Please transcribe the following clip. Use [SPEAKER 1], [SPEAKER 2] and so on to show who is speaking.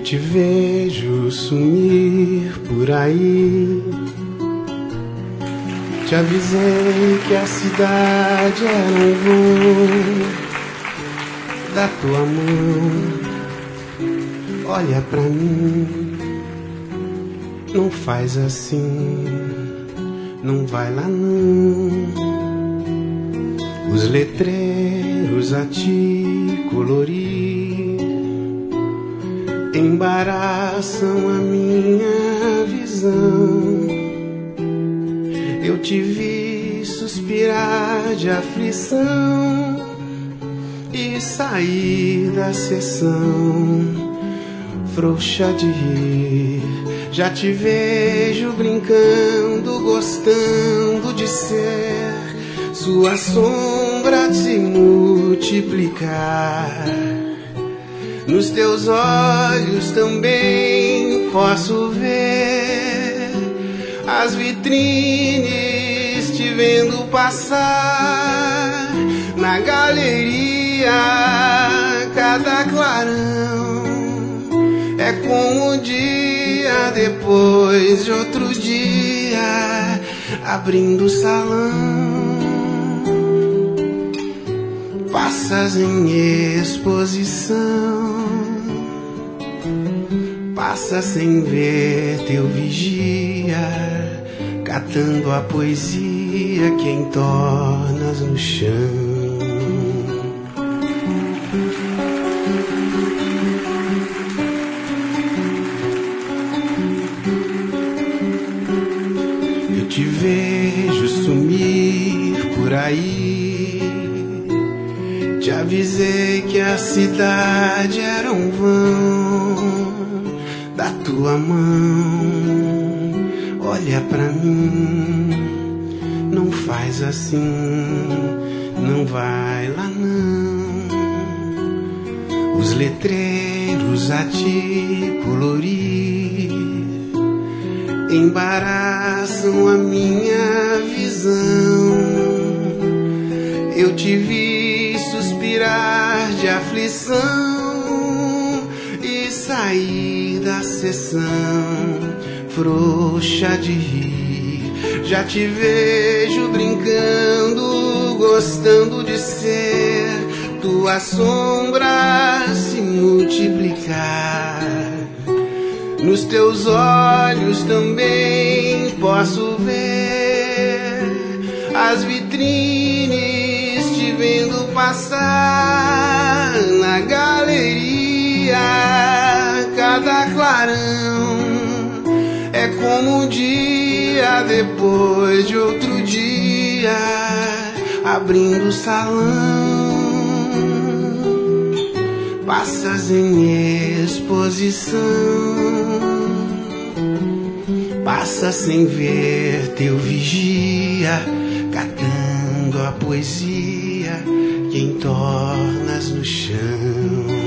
[SPEAKER 1] te vejo sumir por aí. Te avisei que a cidade era um voo da tua mão. Olha pra mim, não faz assim, não vai lá não. Os letreiros a te colorir embaraçam a minha visão. Eu te vi suspirar de aflição e sair da sessão frouxa de rir. Já te vejo brincando, gostando de ser sua sombra se multiplicar. Nos teus olhos também posso ver as vitrines te vendo passar. Na galeria cada clarão é como um dia depois de outro dia, abrindo o salão. Passas em exposição, passa sem ver teu vigia, catando a poesia que entornas no chão. Eu te vejo sumir por aí. Te avisei que a cidade era um vão da tua mão. Olha pra mim, não faz assim, não vai lá não. Os letreiros a te colorir embaraçam a minha visão. Eu te vi suspirar de aflição e sair da sessão frouxa de rir. Já te vejo brincando, gostando de ser tua sombra se multiplicar. Nos teus olhos também posso ver as vitrines te vendo passar. Na galeria cada clarão é como um dia depois de outro dia, abrindo o salão. Passas em exposição, passa sem ver teu vigia, catando a poesia que entornas no chão.